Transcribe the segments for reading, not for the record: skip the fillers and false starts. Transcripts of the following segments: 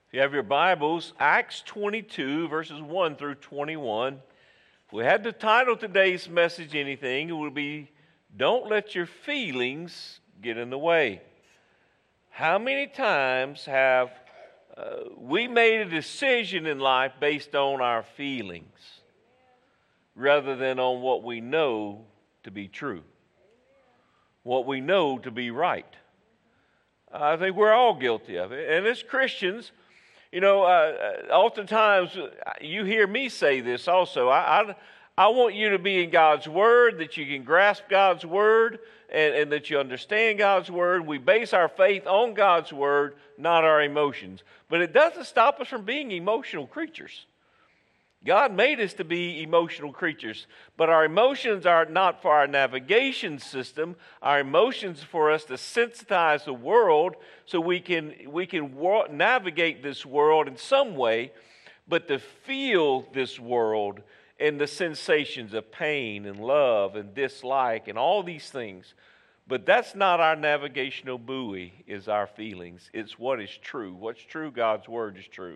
If you have your Bibles, Acts 22, verses 1 through 21. If we had to title today's message anything, it would be, Don't Let Your Feelings Get in the Way. How many times have we made a decision in life based on our feelings rather than on what we know to be true, what we know to be right? I think we're all guilty of it. And as Christians, oftentimes you hear me say this also. I want you to be in God's Word, that you can grasp God's Word, and that you understand God's Word. We base our faith on God's Word, not our emotions. But it doesn't stop us from being emotional creatures. God made us to be emotional creatures, but our emotions are not for our navigation system. Our emotions are for us to sensitize the world so we can navigate this world in some way, but to feel this world and the sensations of pain and love and dislike and all these things. But that's not our navigational buoy, is our feelings. It's what is true. What's true, God's Word is true.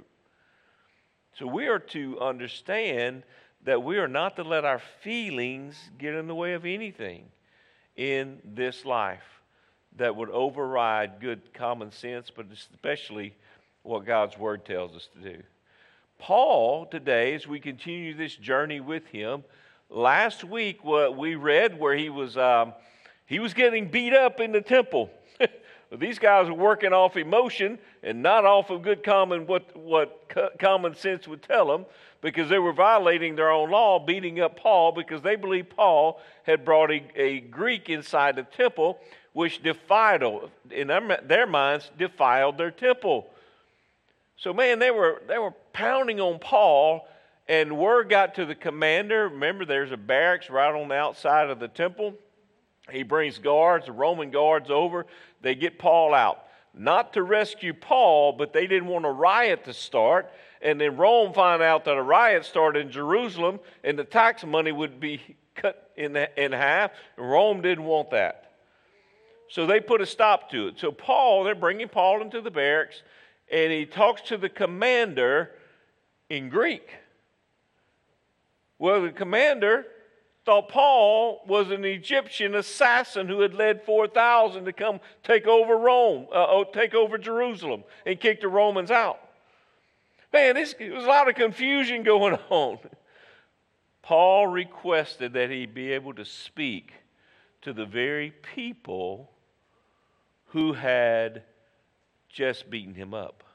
So we are to understand that we are not to let our feelings get in the way of anything in this life that would override good common sense, but especially what God's Word tells us to do. Paul, today, as we continue this journey with him, last week what we read where he was getting beat up in the temple. These guys are working off emotion and not off of good common common sense would tell them, because they were violating their own law, beating up Paul because they believed Paul had brought a Greek inside the temple, which in their minds defiled their temple. So man, they were pounding on Paul, and word got to the commander. Remember, there's a barracks right on the outside of the temple. He brings guards, the Roman guards over. They get Paul out. Not to rescue Paul, but they didn't want a riot to start. And then Rome found out that a riot started in Jerusalem and the tax money would be cut in half. And Rome didn't want that. So they put a stop to it. So they're bringing Paul into the barracks, and he talks to the commander in Greek. Well, the commander thought Paul was an Egyptian assassin who had led 4,000 to come take over Jerusalem and kick the Romans out. Man, there was a lot of confusion going on. Paul requested that he be able to speak to the very people who had just beaten him up.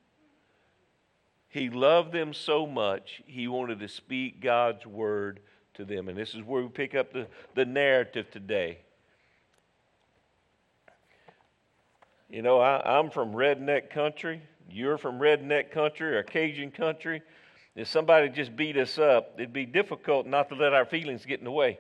He loved them so much, he wanted to speak God's word to them. And this is where we pick up the narrative today. I'm from redneck country. You're from redneck country or Cajun country. If somebody just beat us up, it'd be difficult not to let our feelings get in the way.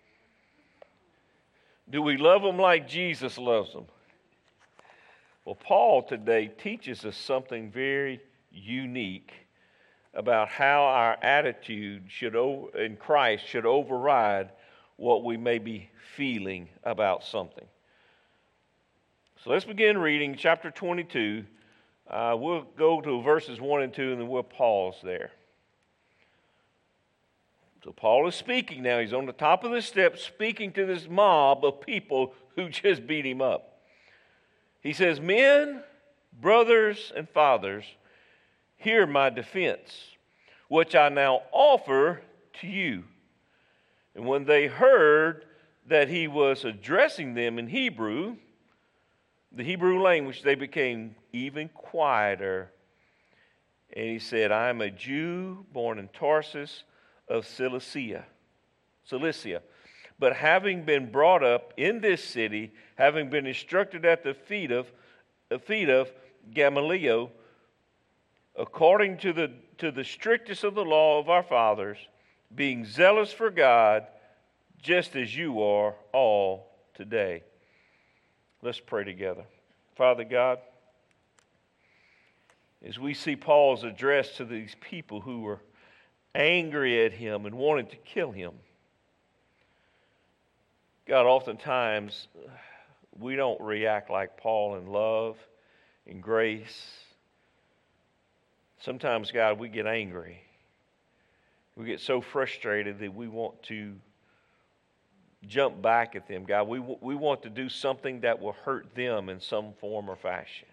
Do we love them like Jesus loves them? Well, Paul today teaches us something very unique about how our attitude in Christ should override what we may be feeling about something. So let's begin reading chapter 22. We'll go to verses 1 and 2, and then we'll pause there. So Paul is speaking now. He's on the top of the steps speaking to this mob of people who just beat him up. He says, "Men, brothers, and fathers, hear my defense, which I now offer to you." And when they heard that he was addressing them in Hebrew, the Hebrew language, they became even quieter. And he said, "I am a Jew born in Tarsus of Cilicia. But having been brought up in this city, having been instructed at the feet of Gamaliel, according to the strictest of the law of our fathers, being zealous for God, just as you are all today." Let's pray together. Father God, as we see Paul's address to these people who were angry at him and wanted to kill him, God, oftentimes we don't react like Paul in love, in grace, Sometimes, God, we get angry. We get so frustrated that we want to jump back at them, God. We want to do something that will hurt them in some form or fashion.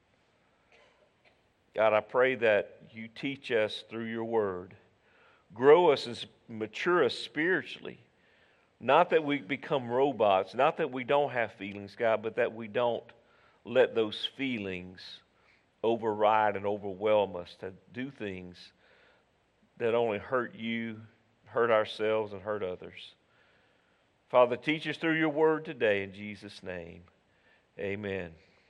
God, I pray that you teach us through your word. Grow us and mature us spiritually. Not that we become robots, not that we don't have feelings, God, but that we don't let those feelings override and overwhelm us to do things that only hurt you, hurt ourselves, and hurt others. Father, teach us through your word today in Jesus' name. Amen.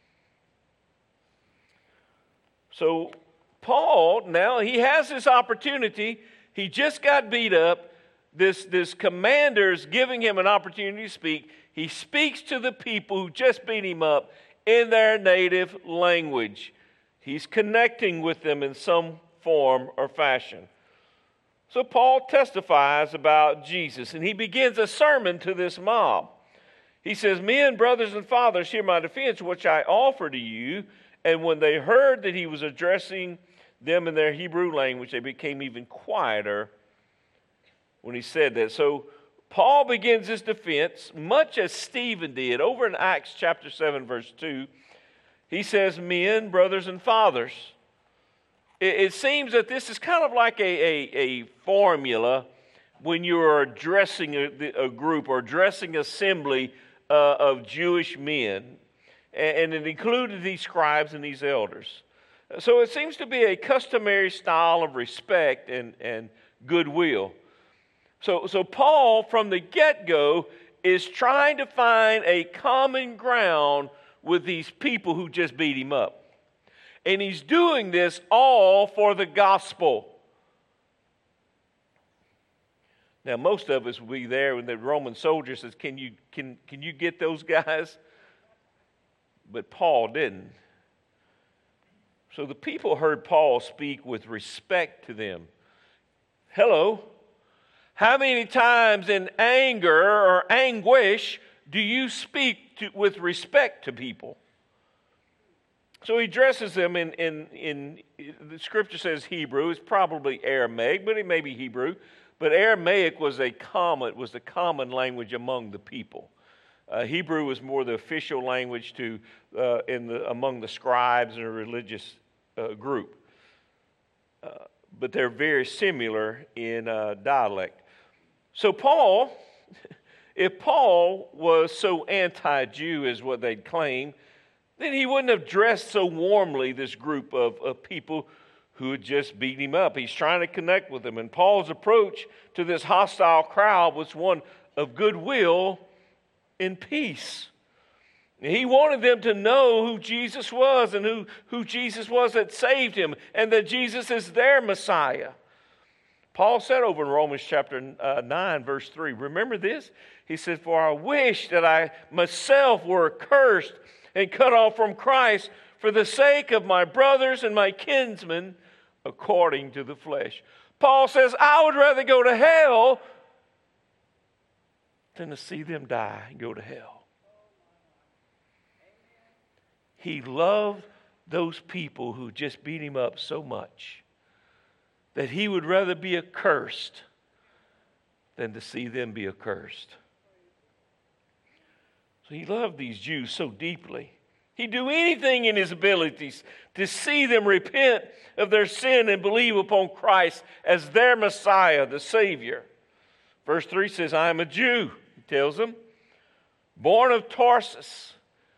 So Paul, now he has this opportunity. He just got beat up. This commander is giving him an opportunity to speak. He speaks to the people who just beat him up in their native language. He's connecting with them in some form or fashion. So Paul testifies about Jesus, and he begins a sermon to this mob. He says, "Men, brothers, and fathers, hear my defense, which I offer to you." And when they heard that he was addressing them in their Hebrew language, they became even quieter when he said that. So Paul begins his defense, much as Stephen did. Over in Acts chapter 7, verse 2, he says, "Men, brothers, and fathers." It seems that this is kind of like a formula when you're addressing a group or addressing assembly of Jewish men. And it included these scribes and these elders. So it seems to be a customary style of respect and goodwill. So Paul, from the get-go, is trying to find a common ground with these people who just beat him up. And he's doing this all for the gospel. Now, most of us will be there when the Roman soldier says, can you get those guys? But Paul didn't. So the people heard Paul speak with respect to them. Hello? How many times in anger or anguish do you speak with respect to people? So he addresses them in the scripture says Hebrew. It's probably Aramaic, but it may be Hebrew. But Aramaic was the common language among the people. Hebrew was more the official language among the scribes and a religious group. But they're very similar in dialect. So Paul, if Paul was so anti-Jew as what they'd claim, then he wouldn't have dressed so warmly this group of people who had just beaten him up. He's trying to connect with them. And Paul's approach to this hostile crowd was one of goodwill and peace. He wanted them to know who Jesus was and who Jesus was that saved him and that Jesus is their Messiah. Paul said over in Romans chapter 9, verse 3, remember this? He said, "For I wish that I myself were accursed and cut off from Christ for the sake of my brothers and my kinsmen according to the flesh." Paul says, I would rather go to hell than to see them die and go to hell. He loved those people who just beat him up so much that he would rather be accursed than to see them be accursed. So he loved these Jews so deeply. He'd do anything in his abilities to see them repent of their sin and believe upon Christ as their Messiah, the Savior. Verse 3 says, I am a Jew, he tells them, born of Tarsus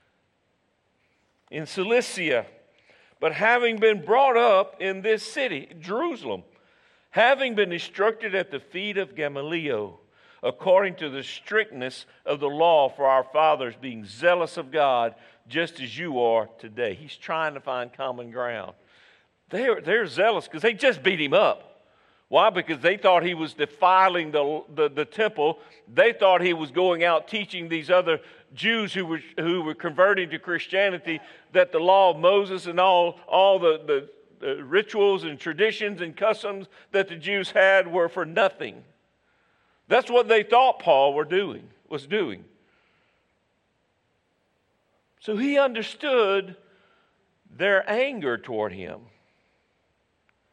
in Cilicia, but having been brought up in this city, Jerusalem, having been instructed at the feet of Gamaliel, according to the strictness of the law for our fathers, being zealous of God, just as you are today. He's trying to find common ground. They're zealous because they just beat him up. Why? Because they thought he was defiling the temple. They thought he was going out teaching these other Jews who were converting to Christianity that the law of Moses and all the rituals and traditions and customs that the Jews had were for nothing. That's what they thought Paul was doing. So he understood their anger toward him.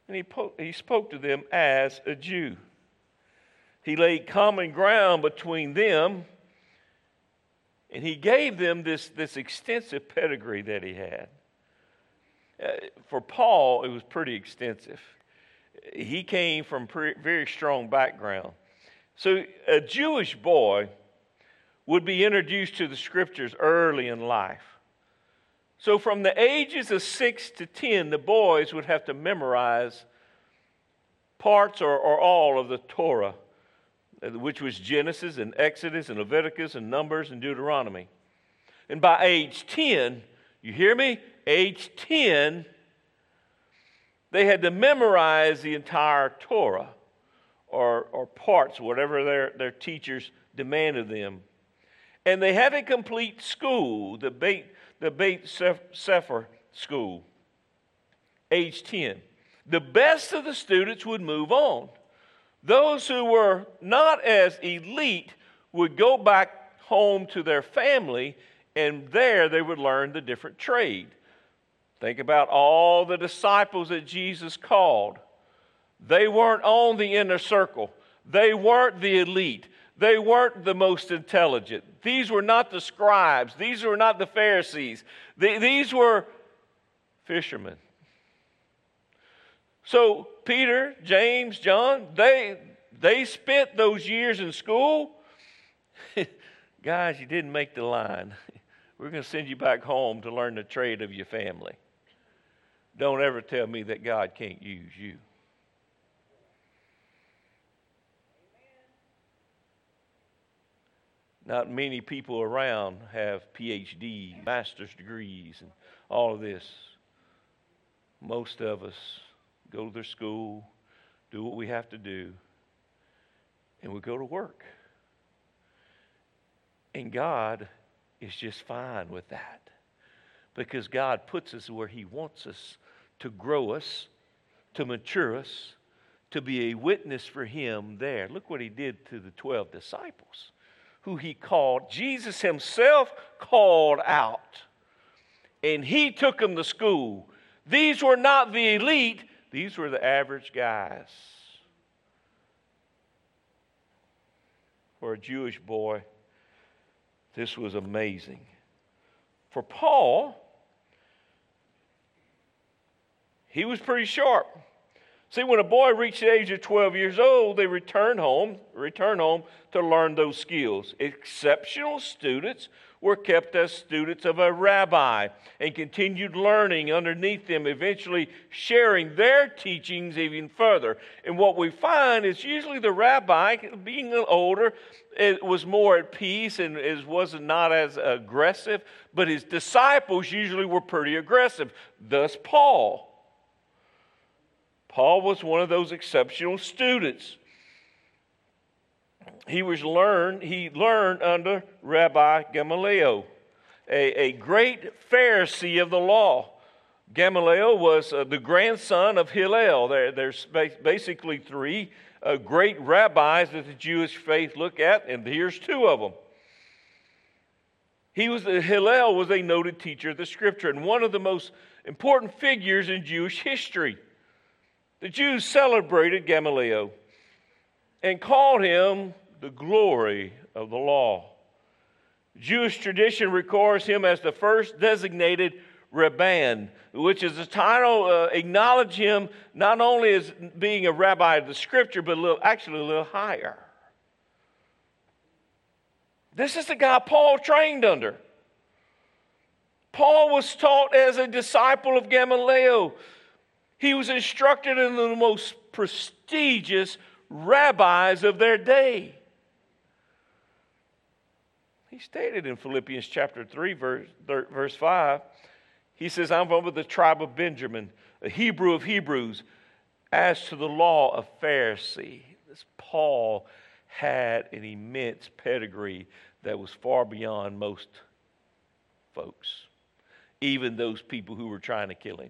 And he spoke to them as a Jew. He laid common ground between them, and he gave them this extensive pedigree that he had. For Paul, it was pretty extensive. He came from a very strong background. So a Jewish boy would be introduced to the Scriptures early in life. So from the ages of 6 to 10, the boys would have to memorize parts or all of the Torah, which was Genesis and Exodus and Leviticus and Numbers and Deuteronomy. And by age 10, you hear me? Age 10, they had to memorize the entire Torah or parts, whatever their teachers demanded them. And they had to complete school, the Beit Sefer school, age 10. The best of the students would move on. Those who were not as elite would go back home to their family, and there they would learn the different trade. Think about all the disciples that Jesus called. They weren't on the inner circle. They weren't the elite. They weren't the most intelligent. These were not the scribes. These were not the Pharisees. These were fishermen. So Peter, James, John, they spent those years in school. Guys, you didn't make the line. We're going to send you back home to learn the trade of your family. Don't ever tell me that God can't use you. Not many people around have PhD, master's degrees, and all of this. Most of us go to their school, do what we have to do, and we go to work. And God is just fine with that, because God puts us where He wants us to grow us, to mature us, to be a witness for Him there. Look what He did to the 12 disciples, who He called. Jesus Himself called out, and He took them to school. These were not the elite. These were the average guys. For a Jewish boy, this was amazing. For Paul, he was pretty sharp. See, when a boy reached the age of 12 years old, they return home to learn those skills. Exceptional students were kept as students of a rabbi and continued learning underneath them, eventually sharing their teachings even further. And what we find is usually the rabbi, being a little older, it was more at peace and was not as aggressive, but his disciples usually were pretty aggressive. Thus Paul. Paul was one of those exceptional students. He learned under Rabbi Gamaliel, a great Pharisee of the law. Gamaliel was the grandson of Hillel. There's basically three great rabbis that the Jewish faith look at, and here's two of them. Hillel was a noted teacher of the Scripture and one of the most important figures in Jewish history. The Jews celebrated Gamaliel and called him the glory of the law. Jewish tradition records him as the first designated Rabban, which is a title acknowledge him not only as being a rabbi of the Scripture, but actually a little higher. This is the guy Paul trained under. Paul was taught as a disciple of Gamaliel. He was instructed in the most prestigious rabbis of their day. He stated in Philippians chapter 3, verse 5, he says, I'm from the tribe of Benjamin, a Hebrew of Hebrews, as to the law of Pharisee. This Paul had an immense pedigree that was far beyond most folks, even those people who were trying to kill him.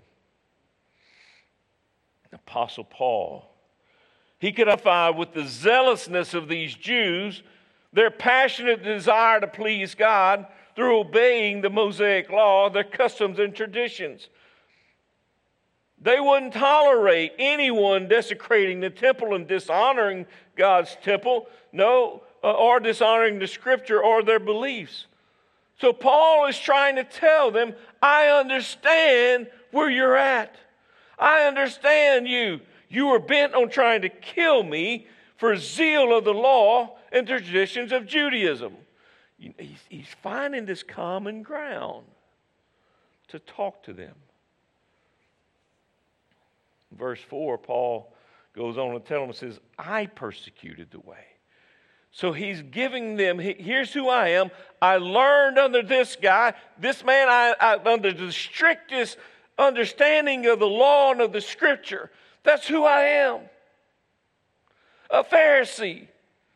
Apostle Paul, he could identify with the zealousness of these Jews, their passionate desire to please God through obeying the Mosaic law, their customs and traditions. They wouldn't tolerate anyone desecrating the temple and dishonoring God's temple, or dishonoring the Scripture or their beliefs. So Paul is trying to tell them, I understand where you're at. I understand you. You were bent on trying to kill me for zeal of the law and traditions of Judaism. He's finding this common ground to talk to them. Verse 4, Paul goes on to tell them, says, I persecuted the way. So he's giving them, here's who I am. I learned under this guy, this man, I under the strictest understanding of the law and of the Scripture. That's who I am. A Pharisee.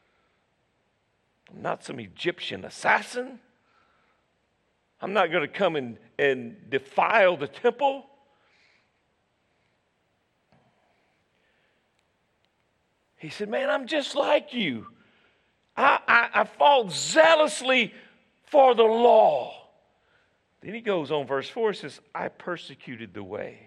I'm not some Egyptian assassin. I'm not going to come and defile the temple. He said, man, I'm just like you. I fought zealously for the law. Then he goes on, verse 4, says, I persecuted the way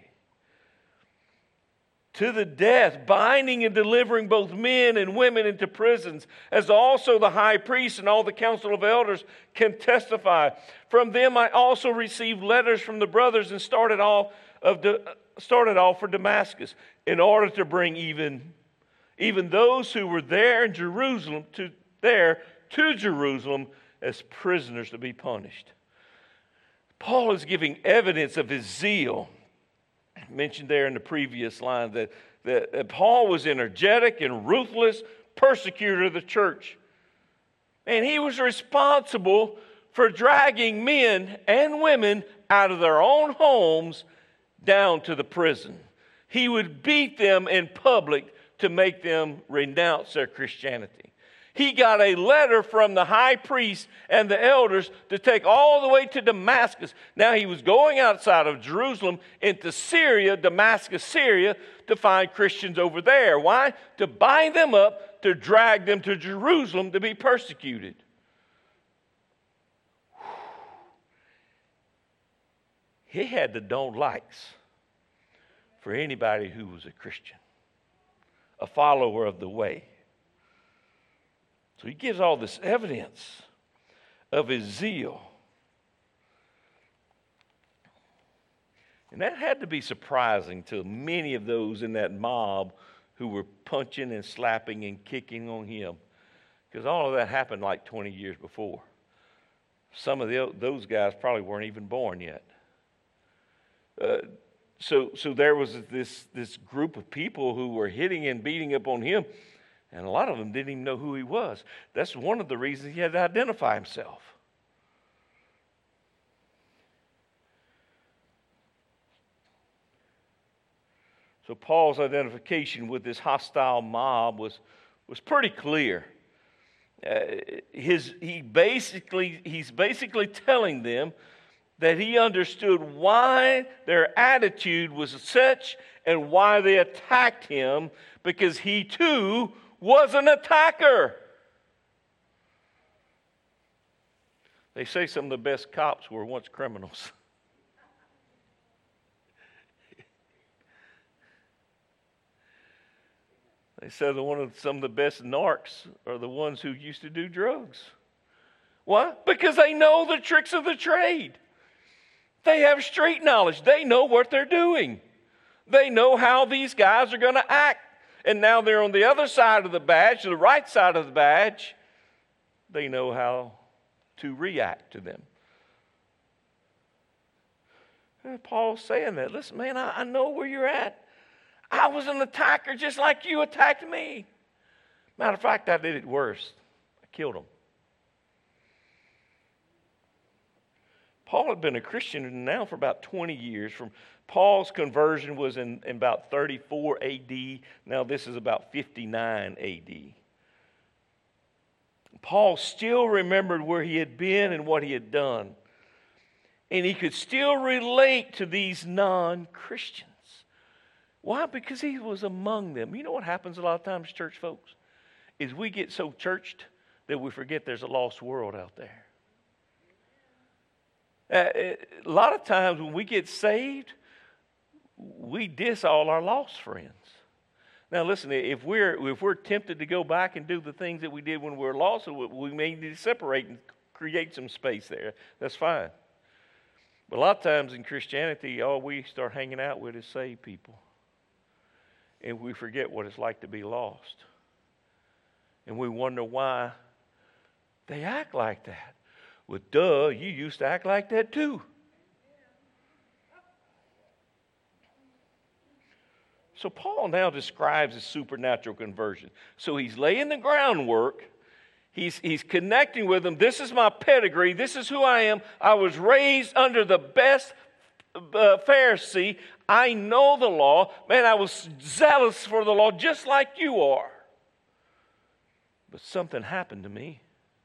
to the death, binding and delivering both men and women into prisons, as also the high priest and all the council of elders can testify. From them I also received letters from the brothers and started off for Damascus in order to bring even those who were there in Jerusalem to Jerusalem as prisoners to be punished. Paul is giving evidence of his zeal. Mentioned there in the previous line that Paul was energetic and ruthless persecutor of the church. And he was responsible for dragging men and women out of their own homes down to the prison. He would beat them in public to make them renounce their Christianity. He got a letter from the high priest and the elders to take all the way to Damascus. Now he was going outside of Jerusalem into Syria, Damascus, Syria, to find Christians over there. Why? To bind them up, to drag them to Jerusalem to be persecuted. He had the don't likes for anybody who was a Christian, a follower of the way. So he gives all this evidence of his zeal. And that had to be surprising to many of those in that mob who were punching and slapping and kicking on him, because all of that happened like 20 years before. Some of those guys probably weren't even born yet. So there was this group of people who were hitting and beating up on him. And a lot of them didn't even know who he was. That's one of the reasons he had to identify himself. So Paul's identification with this hostile mob was pretty clear. He's basically telling them that he understood why their attitude was such and why they attacked him, because he too was an attacker. They say some of the best cops were once criminals. They said some of the best narcs are the ones who used to do drugs. Why? Because they know the tricks of the trade. They have street knowledge. They know what they're doing. They know how these guys are going to act. And now they're on the other side of the badge, the right side of the badge. They know how to react to them. And Paul's saying that. Listen, man, I know where you're at. I was an attacker just like you attacked me. Matter of fact, I did it worse. I killed him. Paul had been a Christian now for about 20 years. Paul's conversion was in about 34 AD. Now this is about 59 AD. Paul still remembered where he had been and what he had done. And he could still relate to these non-Christians. Why? Because he was among them. You know what happens a lot of times, church folks? Is we get so churched that we forget there's a lost world out there. A lot of times when we get saved, we diss all our lost friends. Now listen, if we're tempted to go back and do the things that we did when we were lost, we may need to separate and create some space there. That's fine. But a lot of times in Christianity, all we start hanging out with is saved people. And we forget what it's like to be lost. And we wonder why they act like that. Well, duh, you used to act like that too. So Paul now describes his supernatural conversion. So he's laying the groundwork. He's connecting with them. This is my pedigree. This is who I am. I was raised under the best Pharisee. I know the law. Man, I was zealous for the law just like you are. But something happened to me.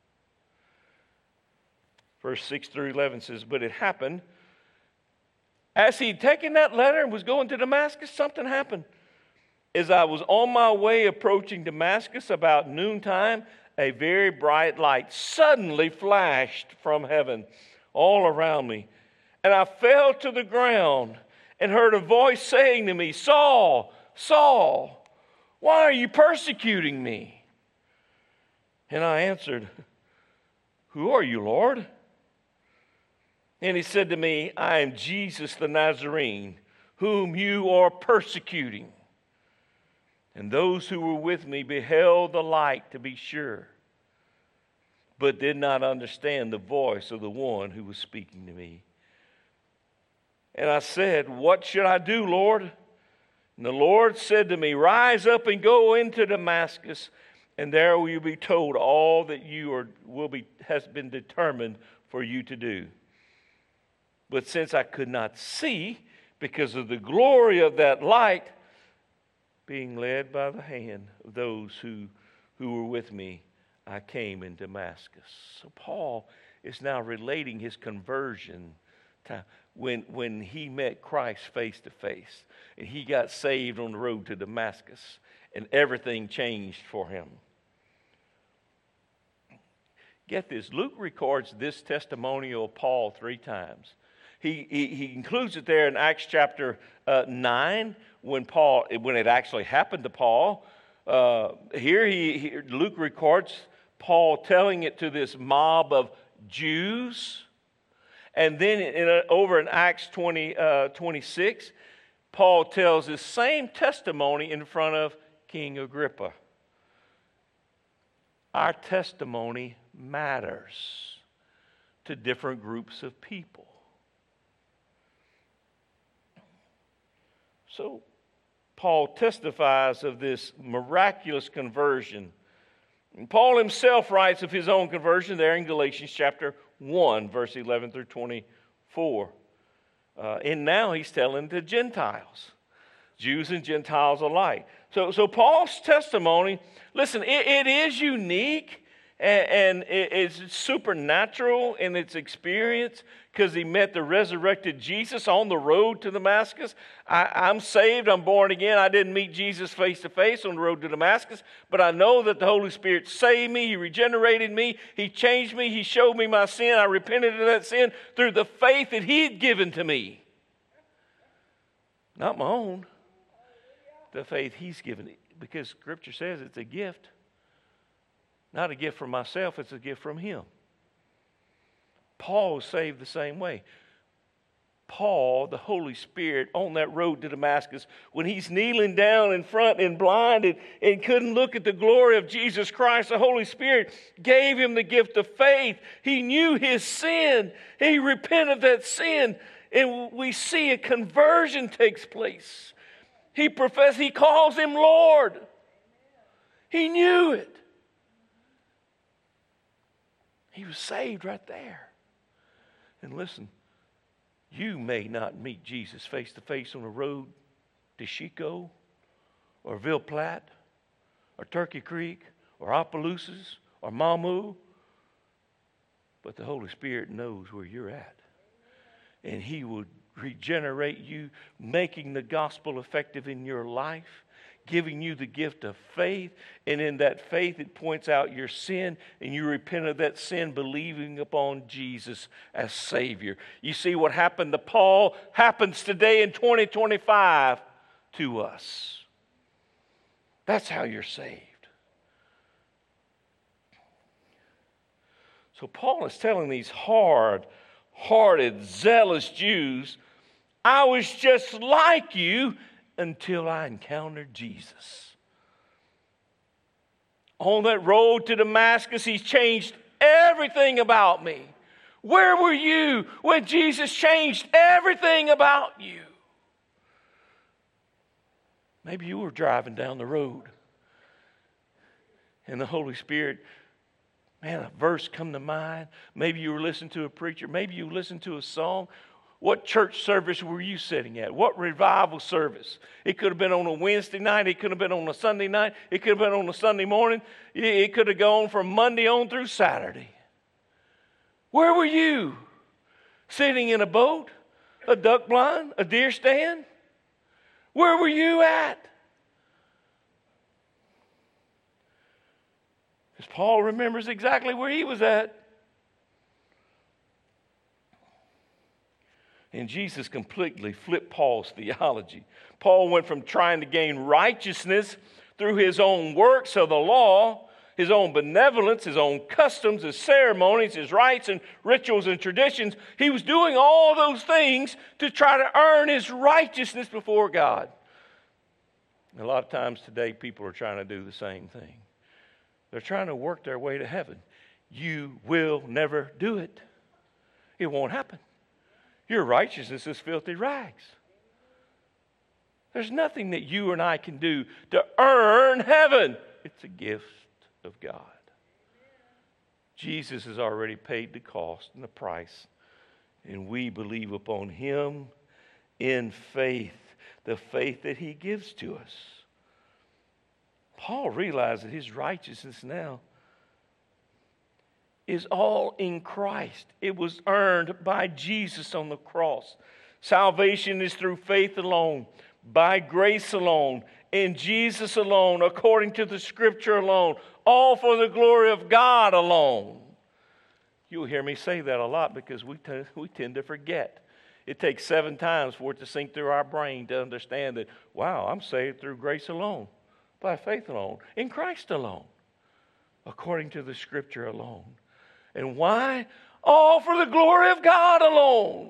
Verse 6 through 11 says, but it happened. As he'd taken that letter and was going to Damascus, something happened. As I was on my way approaching Damascus about noontime, a very bright light suddenly flashed from heaven all around me. And I fell to the ground and heard a voice saying to me, Saul, Saul, why are you persecuting me? And I answered, who are you, Lord? And he said to me, I am Jesus the Nazarene, whom you are persecuting. And those who were with me beheld the light, to be sure, but did not understand the voice of the one who was speaking to me. And I said, what should I do, Lord? And the Lord said to me, rise up and go into Damascus, and there will you be told all that has been determined for you to do. But since I could not see because of the glory of that light, being led by the hand of those who were with me, I came in Damascus. So Paul is now relating his conversion to when he met Christ face to face. And he got saved on the road to Damascus. And everything changed for him. Get this, Luke records this testimonial of Paul 3 times. He includes it there in Acts chapter 9 when it actually happened to Paul. Here Luke records Paul telling it to this mob of Jews. And then over in Acts 26, Paul tells his same testimony in front of King Agrippa. Our testimony matters to different groups of people. So Paul testifies of this miraculous conversion. And Paul himself writes of his own conversion there in Galatians chapter 1, verse 11 through 24. And now he's telling the Gentiles, Jews and Gentiles alike. So Paul's testimony, listen, it is unique and it's supernatural in its experience because he met the resurrected Jesus on the road to Damascus. I'm saved, I'm born again. I didn't meet Jesus face to face on the road to Damascus, but I know that the Holy Spirit saved me, he regenerated me, he changed me, he showed me my sin. I repented of that sin through the faith that he had given to me. Not my own, the faith he's given, because Scripture says it's a gift. Not a gift from myself, it's a gift from him. Paul was saved the same way. Paul, the Holy Spirit, on that road to Damascus, when he's kneeling down in front and blinded and couldn't look at the glory of Jesus Christ, the Holy Spirit gave him the gift of faith. He knew his sin. He repented of that sin. And we see a conversion takes place. He calls him Lord. He knew it. He was saved right there. And listen, you may not meet Jesus face to face on the road to Chico or Ville Platte or Turkey Creek or Opelousas or Mamu, but the Holy Spirit knows where you're at. And he will regenerate you, making the gospel effective in your life, giving you the gift of faith. And in that faith, it points out your sin, and you repent of that sin, believing upon Jesus as Savior. You see, what happened to Paul happens today in 2025 to us. That's how you're saved. So Paul is telling these hard-hearted, zealous Jews, I was just like you until I encountered Jesus. On that road to Damascus, He's changed everything about me. Where were you when Jesus changed everything about you? Maybe you were driving down the road and the Holy Spirit, man, a verse come to mind. Maybe you were listening to a preacher. Maybe you listened to a song. What church service were you sitting at? What revival service? It could have been on a Wednesday night. It could have been on a Sunday night. It could have been on a Sunday morning. It could have gone from Monday on through Saturday. Where were you? Sitting in a boat? A duck blind? A deer stand? Where were you at? Because Paul remembers exactly where he was at. And Jesus completely flipped Paul's theology. Paul went from trying to gain righteousness through his own works of the law, his own benevolence, his own customs, his ceremonies, his rites and rituals and traditions. He was doing all those things to try to earn his righteousness before God. And a lot of times today, people are trying to do the same thing. They're trying to work their way to heaven. You will never do it. It won't happen. Your righteousness is filthy rags. There's nothing that you and I can do to earn heaven. It's a gift of God. Jesus has already paid the cost and the price, and we believe upon Him in faith, the faith that He gives to us. Paul realized that his righteousness now is all in Christ. It was earned by Jesus on the cross. Salvation is through faith alone, by grace alone, in Jesus alone, according to the Scripture alone, all for the glory of God alone. You'll hear me say that a lot because we tend to forget. It takes 7 times for it to sink through our brain to understand that, wow, I'm saved through grace alone, by faith alone, in Christ alone, according to the Scripture alone. And why? All for the glory of God alone.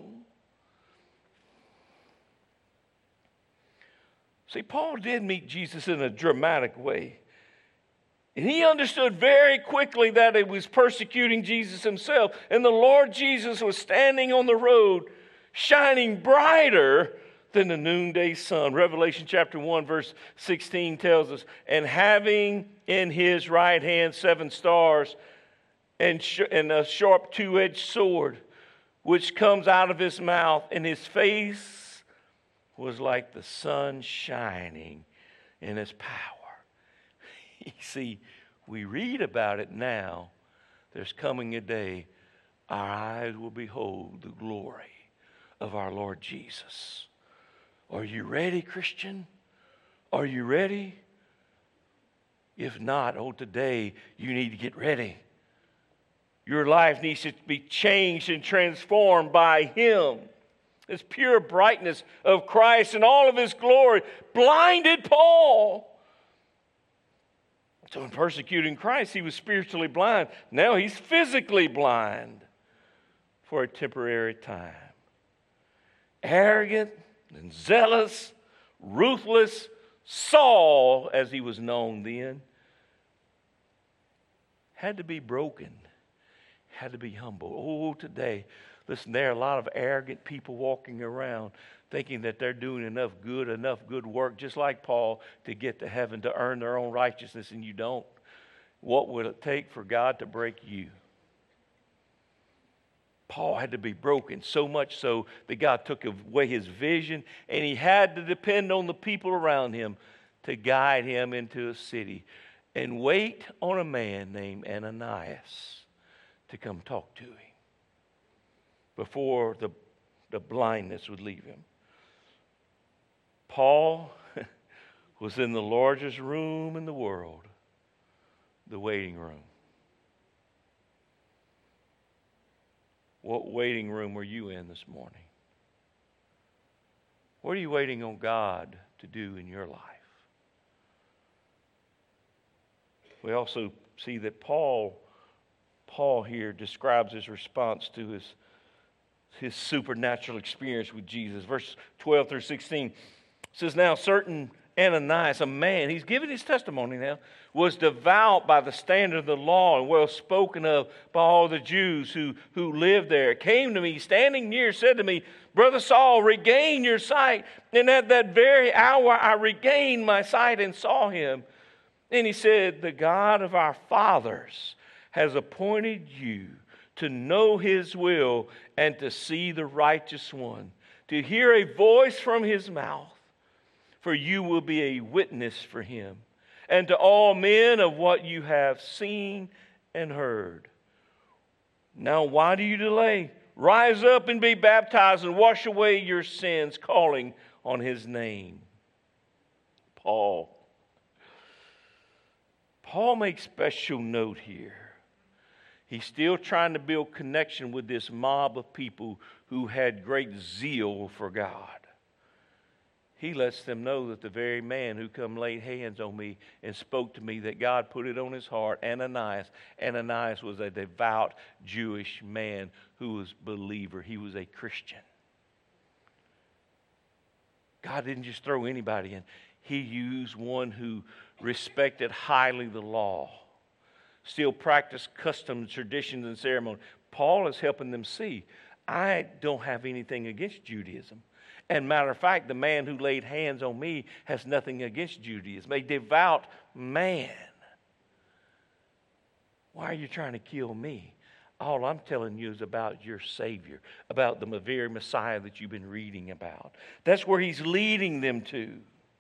See, Paul did meet Jesus in a dramatic way. And he understood very quickly that it was persecuting Jesus himself. And the Lord Jesus was standing on the road, shining brighter than the noonday sun. Revelation chapter 1, verse 16 tells us, and having in his right hand 7 stars, and a sharp 2-edged sword, which comes out of his mouth, and his face was like the sun shining in his power. You see, we read about it now. There's coming a day our eyes will behold the glory of our Lord Jesus. Are you ready, Christian? Are you ready? If not, today you need to get ready. Your life needs to be changed and transformed by Him. This pure brightness of Christ and all of His glory blinded Paul. So in persecuting Christ, he was spiritually blind. Now he's physically blind for a temporary time. Arrogant and zealous, ruthless, Saul, as he was known then, had to be broken. Had to be humble. Today, listen, there are a lot of arrogant people walking around thinking that they're doing enough good work, just like Paul, to get to heaven, to earn their own righteousness, and you don't. What would it take for God to break you? Paul had to be broken, so much so that God took away his vision, and he had to depend on the people around him to guide him into a city and wait on a man named Ananias to come talk to him before the blindness would leave him. Paul was in the largest room in the world, the waiting room. What waiting room were you in this morning? What are you waiting on God to do in your life? We also see that Paul here describes his response to his supernatural experience with Jesus. Verse 12 through 16 says, now certain Ananias, a man, he's giving his testimony now, was devout by the standard of the law and well spoken of by all the Jews who lived there, came to me, standing near, said to me, Brother Saul, regain your sight. And at that very hour I regained my sight and saw him. And he said, the God of our fathers has appointed you to know his will and to see the righteous one, to hear a voice from his mouth. For you will be a witness for him and to all men of what you have seen and heard. Now why do you delay? Rise up and be baptized and wash away your sins, calling on his name. Paul makes special note here. He's still trying to build connection with this mob of people who had great zeal for God. He lets them know that the very man who come laid hands on me and spoke to me, that God put it on his heart, Ananias was a devout Jewish man who was a believer. He was a Christian. God didn't just throw anybody in. He used one who respected highly the law, still practiced customs, traditions, and ceremony. Paul is helping them see, I don't have anything against Judaism. And matter of fact, the man who laid hands on me has nothing against Judaism. A devout man. Why are you trying to kill me? All I'm telling you is about your Savior, about the very Messiah that you've been reading about. That's where he's leading them to.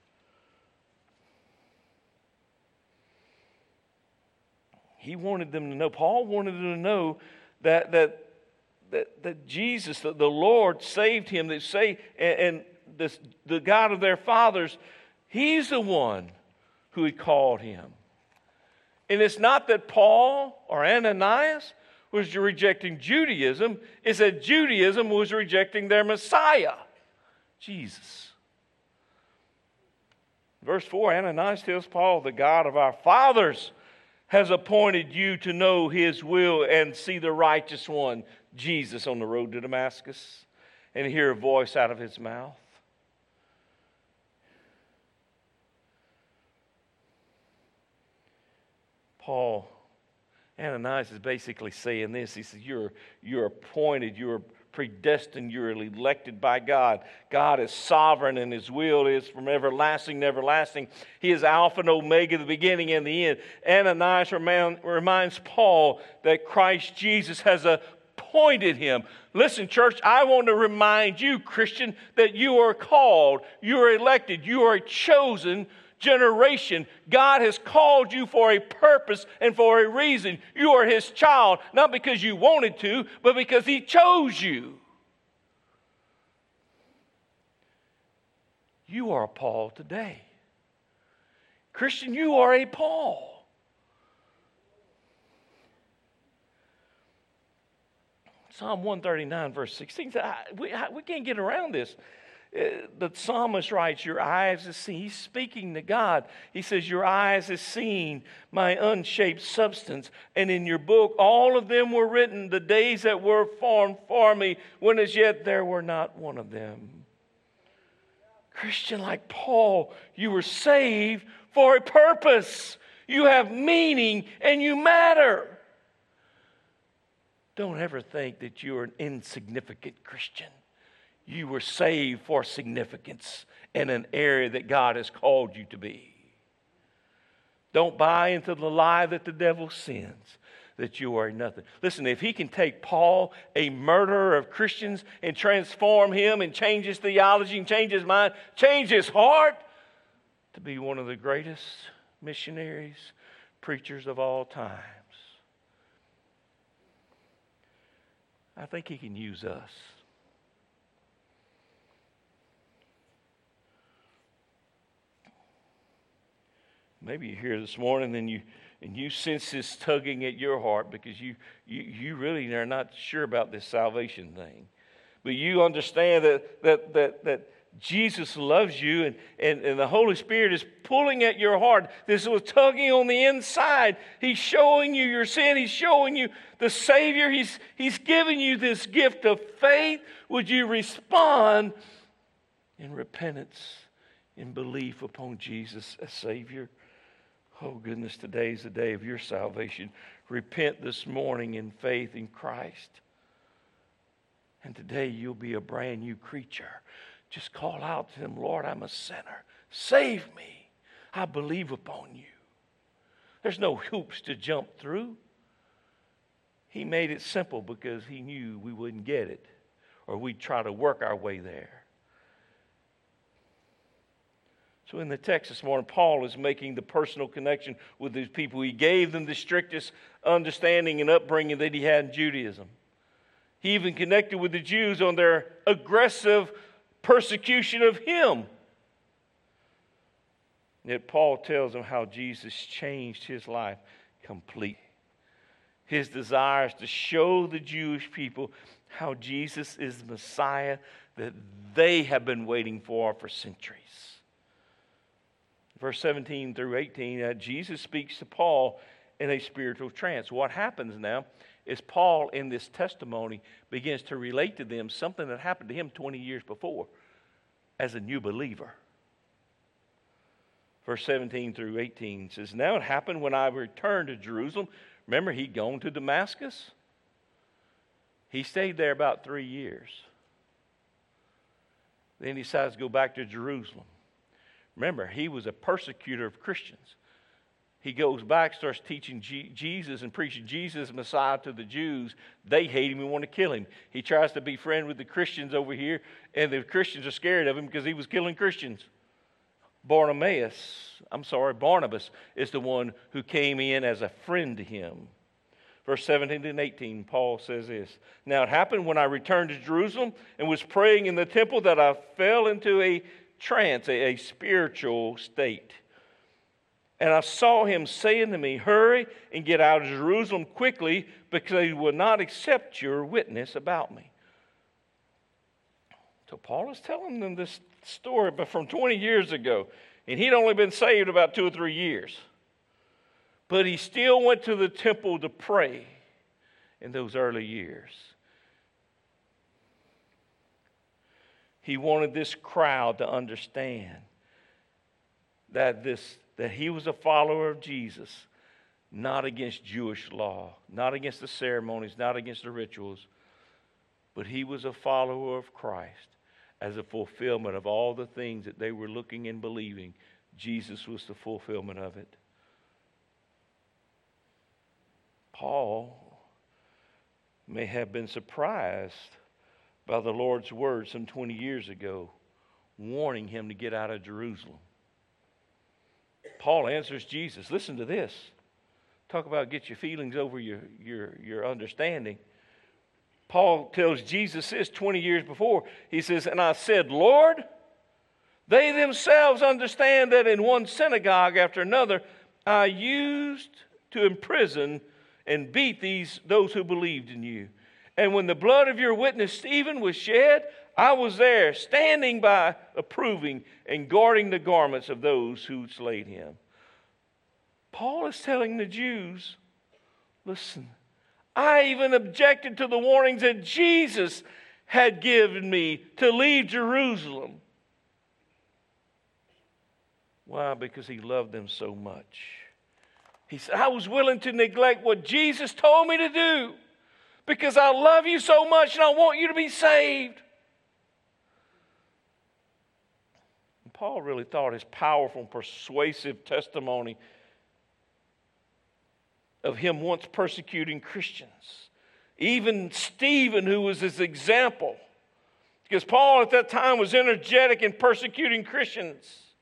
He wanted them to know, Paul wanted them to know that Jesus, the Lord, saved him. And the God of their fathers, he's the one who had called him. And it's not that Paul or Ananias was rejecting Judaism. It's that Judaism was rejecting their Messiah, Jesus. Verse 4, Ananias tells Paul, the God of our fathers has appointed you to know his will and see the righteous one, Jesus, on the road to Damascus, and hear a voice out of his mouth. Ananias is basically saying this. He says, you're appointed, you're predestined, you're elected by God. God is sovereign and his will is from everlasting to everlasting. He is Alpha and Omega, the beginning and the end. Ananias reminds Paul that Christ Jesus has appointed him. Listen, church, I want to remind you, Christian, that you are called, you are elected, you are a chosen generation. God has called you for a purpose and for a reason. You are his child, not because you wanted to, but because he chose you. You are a Paul today. Christian, you are a Paul. Psalm 139, verse 16, we can't get around this. The psalmist writes, your eyes have seen. He's speaking to God. He says, your eyes have seen my unshaped substance. And in your book, all of them were written, the days that were formed for me, when as yet there were not one of them. Christian, like Paul, you were saved for a purpose. You have meaning and you matter. Don't ever think that you're an insignificant Christian. You were saved for significance in an area that God has called you to be. Don't buy into the lie that the devil sends, that you are nothing. Listen, if he can take Paul, a murderer of Christians, and transform him and change his theology and change his mind, change his heart to be one of the greatest missionaries, preachers of all times, I think he can use us. Maybe you're here this morning and you sense this tugging at your heart because you really are not sure about this salvation thing. But you understand that Jesus loves you and the Holy Spirit is pulling at your heart. This is tugging on the inside. He's showing you your sin. He's showing you the Savior. He's giving you this gift of faith. Would you respond in repentance, in belief upon Jesus as Savior? Oh goodness, today is the day of your salvation. Repent this morning in faith in Christ. And today you'll be a brand new creature. Just call out to Him, Lord, I'm a sinner. Save me. I believe upon you. There's no hoops to jump through. He made it simple because He knew we wouldn't get it, or we'd try to work our way there. So in the text this morning, Paul is making the personal connection with these people. He gave them the strictest understanding and upbringing that he had in Judaism. He even connected with the Jews on their aggressive persecution of him. Yet Paul tells them how Jesus changed his life completely. His desire is to show the Jewish people how Jesus is the Messiah that they have been waiting for centuries. Verse 17 through 18, Jesus speaks to Paul in a spiritual trance. What happens now is Paul, in this testimony, begins to relate to them something that happened to him 20 years before as a new believer. Verse 17 through 18 says, now it happened when I returned to Jerusalem. Remember, he'd gone to Damascus. He stayed there about 3 years. Then he decides to go back to Jerusalem. Remember, he was a persecutor of Christians. He goes back, starts teaching Jesus and preaching Jesus Messiah to the Jews. They hate him and want to kill him. He tries to be friend with the Christians over here, and the Christians are scared of him because he was killing Christians. Barnabas is the one who came in as a friend to him. Verse 17 and 18, Paul says this. Now it happened when I returned to Jerusalem and was praying in the temple that I fell into a trance, a spiritual state. And I saw him saying to me, hurry and get out of Jerusalem quickly, because they will not accept your witness about me. So Paul is telling them this story but from 20 years ago. And he'd only been saved about 2 or 3 years. But he still went to the temple to pray in those early years. He wanted this crowd to understand that he was a follower of Jesus, not against Jewish law, not against the ceremonies, not against the rituals, but he was a follower of Christ as a fulfillment of all the things that they were looking and believing. Jesus was the fulfillment of it. Paul may have been surprised by the Lord's word some 20 years ago, warning him to get out of Jerusalem. Paul answers Jesus. Listen to this. Talk about get your feelings over your understanding. Paul tells Jesus this 20 years before. He says, and I said, Lord, they themselves understand that in one synagogue after another, I used to imprison and beat those who believed in you. And when the blood of your witness Stephen was shed, I was there, standing by, approving and guarding the garments of those who slayed him. Paul is telling the Jews, listen, I even objected to the warnings that Jesus had given me to leave Jerusalem. Why? Because he loved them so much. He said, I was willing to neglect what Jesus told me to do because I love you so much and I want you to be saved. And Paul really thought his powerful and persuasive testimony of him once persecuting Christians, even Stephen, who was his example, because Paul at that time was energetic in persecuting Christians,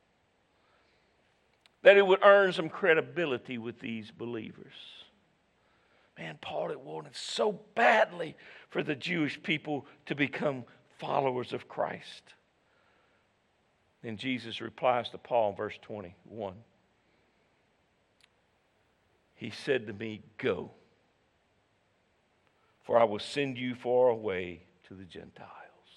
that it would earn some credibility with these believers. Man, Paul had wanted so badly for the Jewish people to become followers of Christ. Then Jesus replies to Paul in verse 21. He said to me, go, for I will send you far away to the Gentiles.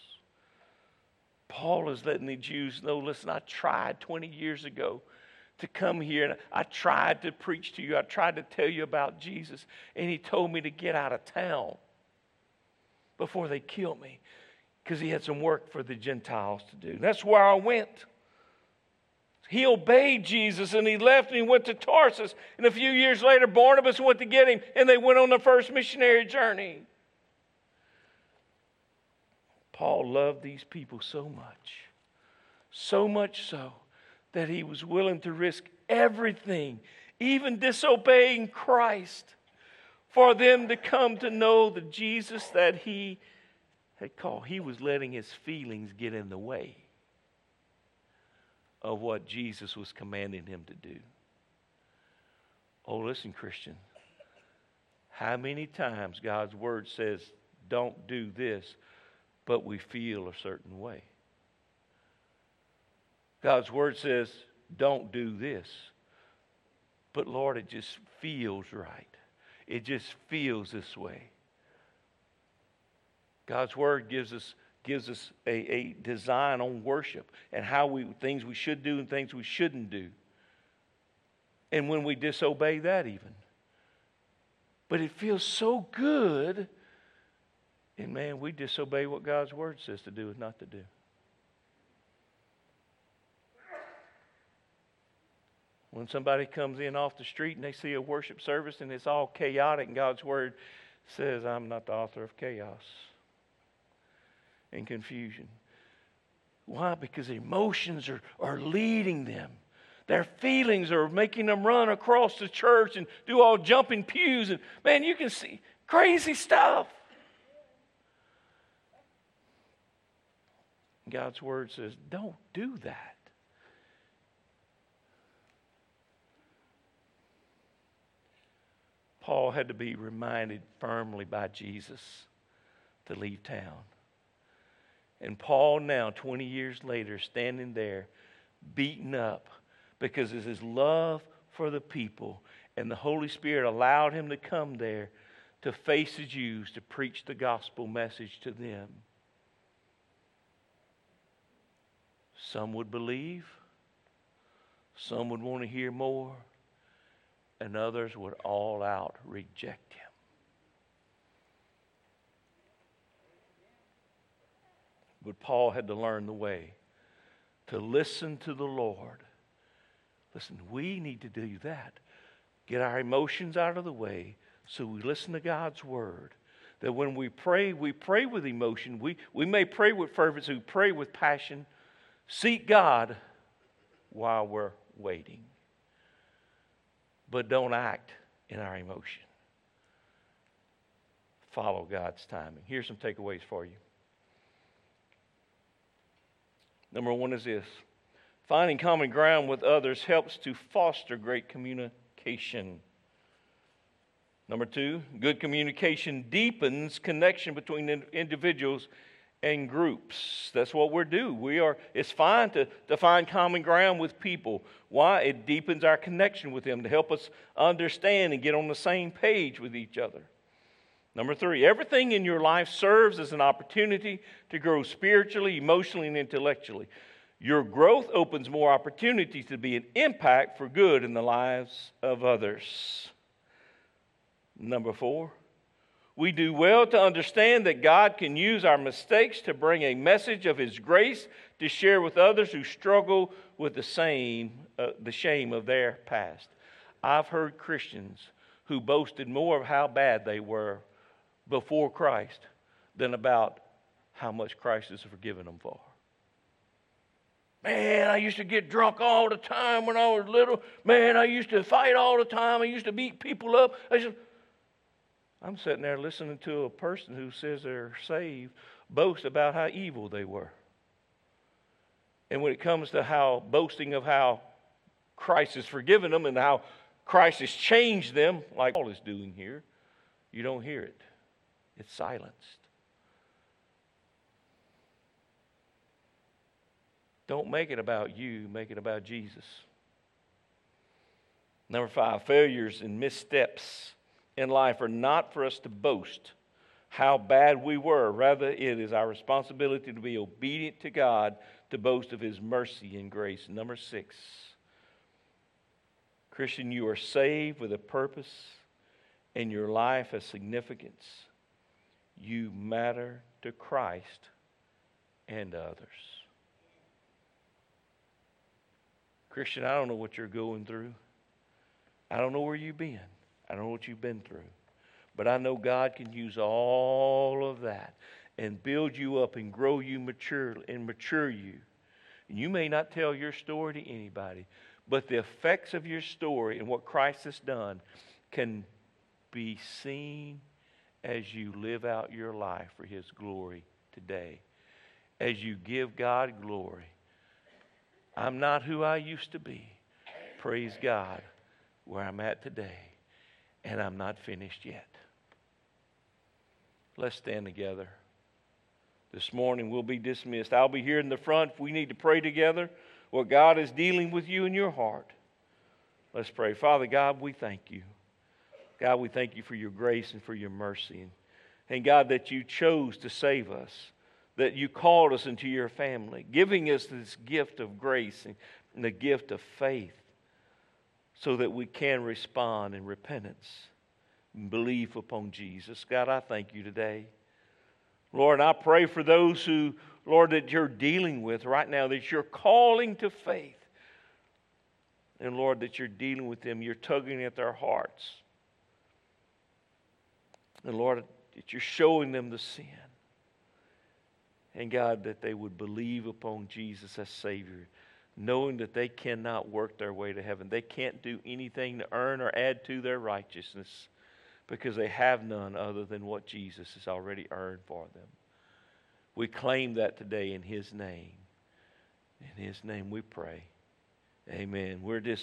Paul is letting the Jews know, listen, I tried 20 years ago to come here, and I tried to preach to you. I tried to tell you about Jesus, and he told me to get out of town before they kill me, because he had some work for the Gentiles to do. That's where I went. He obeyed Jesus, and he left, and he went to Tarsus. And a few years later, Barnabas went to get him, and they went on their first missionary journey. Paul loved these people so much so, that he was willing to risk everything, even disobeying Christ, for them to come to know the Jesus that he had called. He was letting his feelings get in the way of what Jesus was commanding him to do. Oh, listen, Christian. How many times God's word says, don't do this, but we feel a certain way? God's word says, don't do this, but Lord, it just feels right. It just feels this way. God's word gives us a design on worship and things we should do and things we shouldn't do. And when we disobey that even. But it feels so good. And man, we disobey what God's word says to do and not to do. When somebody comes in off the street and they see a worship service and it's all chaotic, and God's word says, I'm not the author of chaos and confusion. Why? Because emotions are leading them. Their feelings are making them run across the church and do all jumping pews. And man, you can see crazy stuff. God's word says, don't do that. Paul had to be reminded firmly by Jesus to leave town. And Paul now, 20 years later, standing there, beaten up because of his love for the people. And the Holy Spirit allowed him to come there to face the Jews, to preach the gospel message to them. Some would believe, some would want to hear more, and others would all out reject him. But Paul had to learn the way to listen to the Lord. Listen, we need to do that. Get our emotions out of the way so we listen to God's word. That when we pray with emotion. We may pray with fervency, we pray with passion. Seek God while we're waiting. But don't act in our emotion. Follow God's timing. Here's some takeaways for you. Number one is this. Finding common ground with others helps to foster great communication. Number two, good communication deepens connection between individuals and groups. That's what we're doing. It's fine to find common ground with people. Why? It deepens our connection with them to help us understand and get on the same page with each other. Number three, everything in your life serves as an opportunity to grow spiritually, emotionally, and intellectually. Your growth opens more opportunities to be an impact for good in the lives of others. Number four, we do well to understand that God can use our mistakes to bring a message of His grace to share with others who struggle with the shame of their past. I've heard Christians who boasted more of how bad they were before Christ than about how much Christ has forgiven them for. Man, I used to get drunk all the time when I was little. Man, I used to fight all the time. I used to beat people up. I'm sitting there listening to a person who says they're saved boast about how evil they were. And when it comes to how boasting of how Christ has forgiven them and how Christ has changed them, like Paul is doing here, you don't hear it. It's silenced. Don't make it about you, make it about Jesus. Number 5, failures and missteps in life are not for us to boast how bad we were. Rather, it is our responsibility to be obedient to God, to boast of His mercy and grace. Number 6, Christian, you are saved with a purpose, and your life has significance. You matter to Christ and others. Christian, I don't know what you're going through. I don't know where you've been. I don't know what you've been through. But I know God can use all of that and build you up and grow you mature you. And you may not tell your story to anybody, but the effects of your story and what Christ has done can be seen as you live out your life for His glory today. As you give God glory. I'm not who I used to be. Praise God, where I'm at today. And I'm not finished yet. Let's stand together. This morning we'll be dismissed. I'll be here in the front if we need to pray together what God is dealing with you in your heart. Let's pray. Father God, we thank you. God, we thank you for your grace and for your mercy. And God, that you chose to save us, that you called us into your family, giving us this gift of grace and the gift of faith so that we can respond in repentance and belief upon Jesus. God, I thank you today. Lord, I pray for those who, Lord, that you're dealing with right now, that you're calling to faith. And Lord, that you're dealing with them, you're tugging at their hearts. And Lord, that you're showing them the sin. And God, that they would believe upon Jesus as Savior, knowing that they cannot work their way to heaven. They can't do anything to earn or add to their righteousness because they have none other than what Jesus has already earned for them. We claim that today in His name. In His name we pray. Amen. We're dismissed.